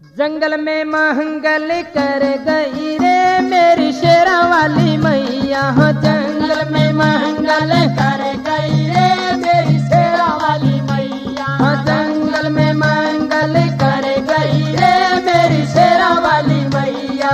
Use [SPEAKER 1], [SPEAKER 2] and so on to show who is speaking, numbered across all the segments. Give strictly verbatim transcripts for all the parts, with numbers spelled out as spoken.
[SPEAKER 1] जंगल में मंगल कर गई रे मेरी शेरा वाली मैया हो। जंगल में मंगल कर गई रे मेरी शेरा वाली मैया हो। जंगल में मंगल कर गई रे मेरी शेरा वाली मैया।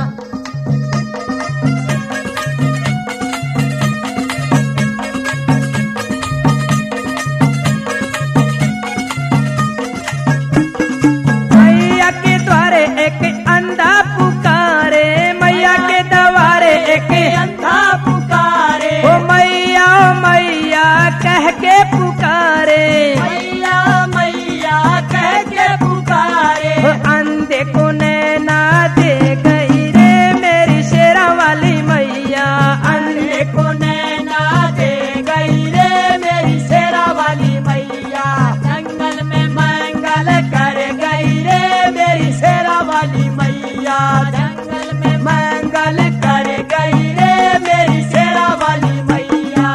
[SPEAKER 1] एक अंधा पुकारे मैया के द्वारे, एक अंधा पुकारे ओ मैया मैया कह के पुकारे, मैया मैया कह के पुकारे। ओ अंधे को नैना दे गई रे मेरी शेरा वाली मैया। अंधे को नैना दे गई रे मेरी शेरा वाली मैया। जंगल में मंगल कर गई रे मेरी शेरा वाली मैया। जंगल में मंगल कर गई रे मेरी शेरा वाली मैया।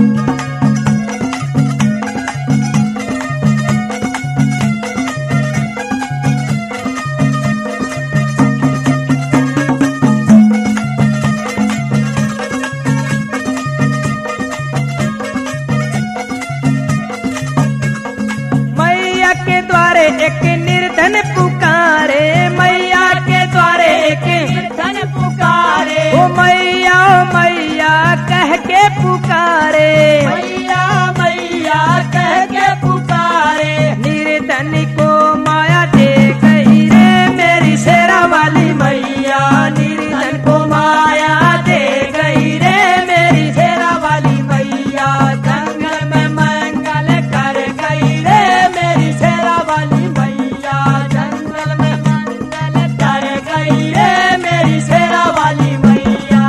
[SPEAKER 1] मैया के द्वारे एक निर्धन पुकारे, मैया के द्वारे एक निर्धन पुकारे ओ मैया मैया कह के पुकारे, मैया मैया कह के पुकारे। निर्धन को माया दे गई रे मेरी शेरा वाली मैया। निर्धन को माया दे गई रे मेरी शेरा वाली मैया। जंगल में मंगल कर गई रे मेरी शेरा वाली मैया। जंगल में मंगल कर गई रे मेरी शेरा वाली मैया।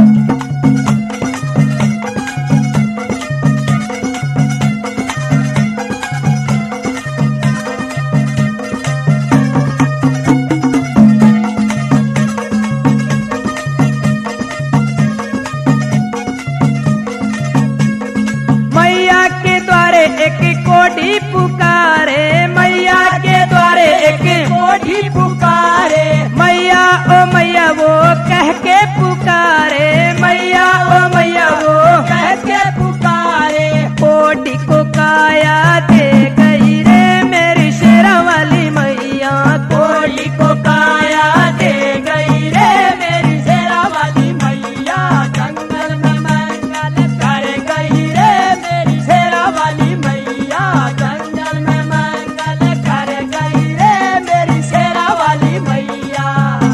[SPEAKER 1] मैया के द्वारे एक कोढ़ी पुकारे, मैया के द्वारे एक कोढ़ी पुकारे। मैया ओ मैया वो कह के पुकारे, मैया ओ मैया वो कह के पुकारे। कोढ़ी को काया दे गई रे मेरी शेरा वाली मैया। कोढ़ी को काया दे गई रे मेरी शेरा वाली मैया। जंगल में मंगल कर गई रे मेरी शेरा वाली मैया। जंगल में मंगल कर गई रे मेरी शेरा वाली मैया।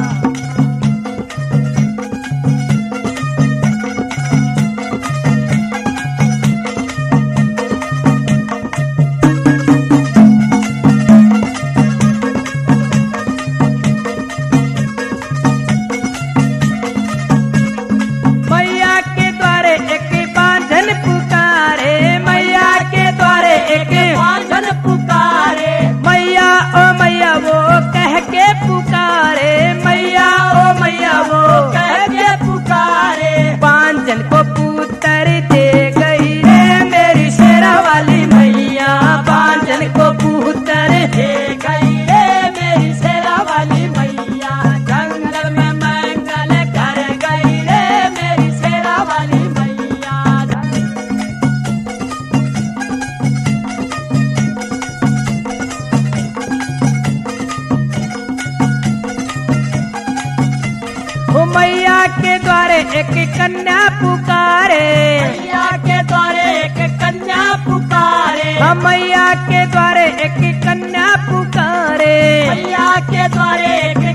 [SPEAKER 1] मैया के द्वारे एक बांधन पुकारे, मैया के द्वारे एक बांधन पुकारे। मैया ओ मैया वो कह के पुकारे, मैया ओ मैया वो कह के पुकारे। बांधन को पुत्र दे गई रे मेरी शेरा वाली मैया। बांधन को पुत्र दे गई रे मेरी शेरा वाली मैया। जंगल में मंगल कर गई रे मेरी शेरा वाली मैया। ओ मैया के द्वारे एक कन्या पुकारे, मैया के द्वारे एक कन्या पुकारे। हम मैया के द्वारे एक कन्या पुकारे, मैया के द्वारे एक